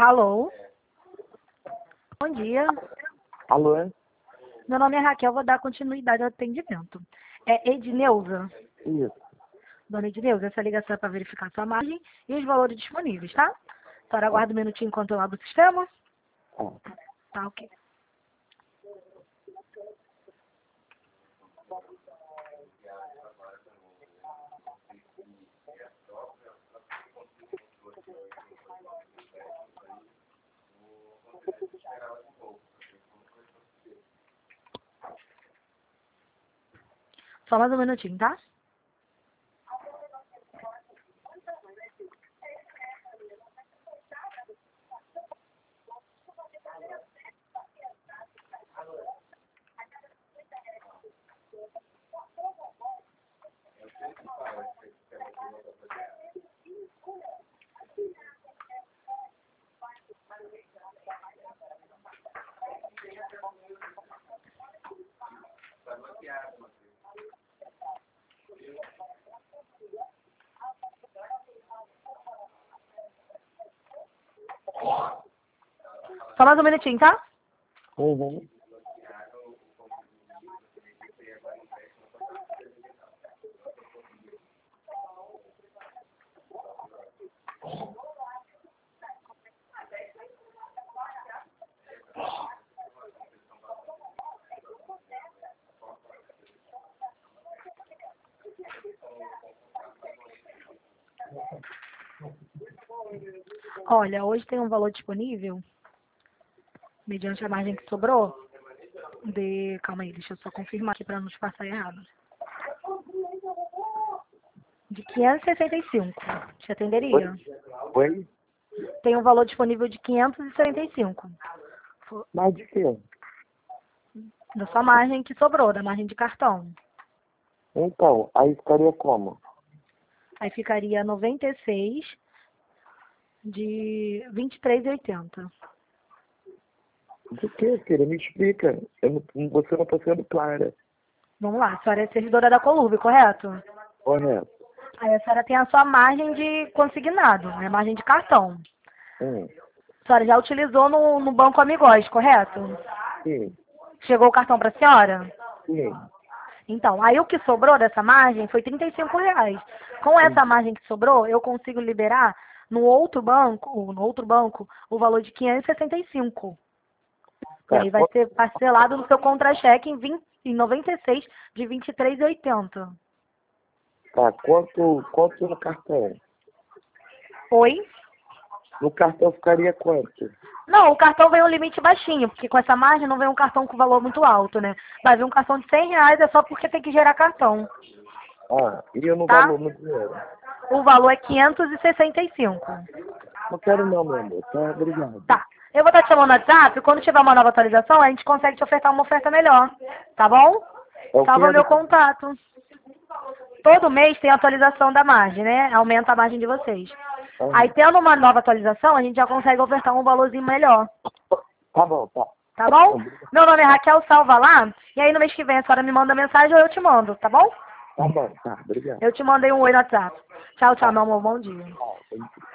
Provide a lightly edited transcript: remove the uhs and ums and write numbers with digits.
Alô? Bom dia. Alô, é? Meu nome é Raquel, vou dar continuidade ao atendimento. É Edneuza. Isso. Dona Edneuza, essa ligação é para verificar sua margem e os valores disponíveis, tá? A senhora aguarda um minutinho enquanto eu abro o sistema. Tá. Tá, ok. Só mais um minutinho, tá? Só mais um minutinho, tá? Uhum. Olha, hoje tem um valor disponível, mediante a margem que sobrou, Calma aí, deixa eu só confirmar aqui para não te passar errado. De 565. Te atenderia? Oi? Tem um valor disponível de 565. Mas de quê? Da sua margem que sobrou, da margem de cartão. Então, aí ficaria como? Aí ficaria 96 de 23,80. De quê, filha? Me explica. Você não está sendo clara. Vamos lá, a senhora é servidora da Colurbe, correto? Correto. Aí a senhora tem a sua margem de consignado, né? Margem de cartão. Hum. A senhora já utilizou no Banco Amigos, correto? Sim. Chegou o cartão para a senhora? Sim. Então, aí o que sobrou dessa margem foi R$ 35. Com essa margem que sobrou, eu consigo liberar no outro banco, o valor de 565. E Tá. aí vai ser parcelado no seu contra-cheque em 96 de 23,80. Tá. Quanto no cartão? Oi? No cartão ficaria quanto? Não, o cartão vem um limite baixinho, porque com essa margem não vem um cartão com valor muito alto, né? Vai vir um cartão de R$ 100, é só porque tem que gerar cartão, Ah, e no tá? valor, no dinheiro? O valor é 565. Não quero não, meu amor. Tá, obrigado. Tá. Eu vou estar te chamando no WhatsApp, quando tiver uma nova atualização, a gente consegue te ofertar uma oferta melhor, tá bom? É o Salva meu que? contato. Todo mês tem atualização da margem, né? Aumenta a margem de vocês. Aí, tendo uma nova atualização, a gente já consegue ofertar um valorzinho melhor, Tá bom, tá. tá bom? Meu nome é Raquel, salva lá. E aí, no mês que vem, a senhora me manda mensagem ou eu te mando, tá bom? Tá bom, tá. Obrigado. Eu te mandei um oi no WhatsApp. Tchau, tchau, meu amor. Bom dia. Tá.